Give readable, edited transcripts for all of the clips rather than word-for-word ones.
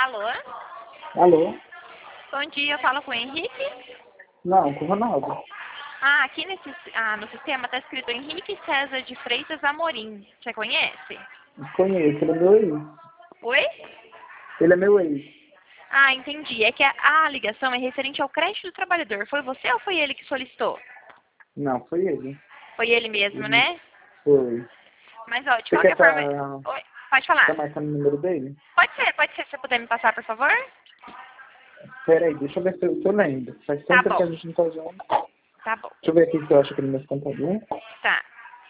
Alô? Alô? Bom dia, eu falo com o Henrique. Não, com o Ronaldo. Aqui no sistema está escrito Henrique César de Freitas Amorim. Você conhece? Conheço, ele é meu ex. Oi? Ele é meu ex. Entendi. É que a ligação é referente ao crédito do trabalhador. Foi você ou foi ele que solicitou? Não, foi ele. Foi ele mesmo, Ele né? foi. Mas, ó, de Você quer qualquer forma... Oi, pode falar. marcando o número dele? Pode ser. Se você puder me passar, por favor. Peraí, deixa eu ver se eu lembro. Faz Tá tanto tempo bom. que a gente não tá junto. Tá bom. Deixa eu ver aqui se eu acho aqui no meu computador. Tá.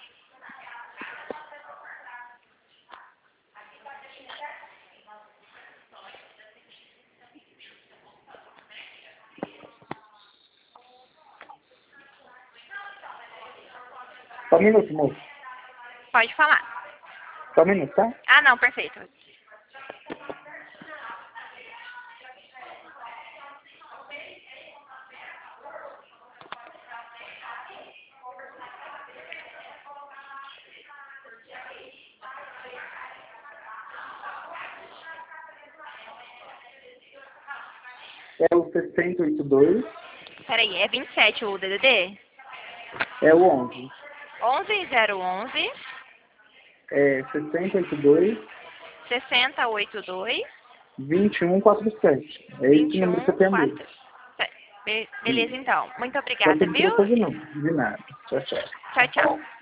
Só um minuto, moço. Pode falar. Só um minuto, tá? Não, perfeito. É o 682. Peraí, é 27 o DDD? É o 11. 11011 É 682 6082 2147. É esse número que eu tenho mesmo. 2147. Beleza, então. Muito obrigada, Pode pedir viu? depois de novo. De nada. Tchau, tchau. Tchau, tchau.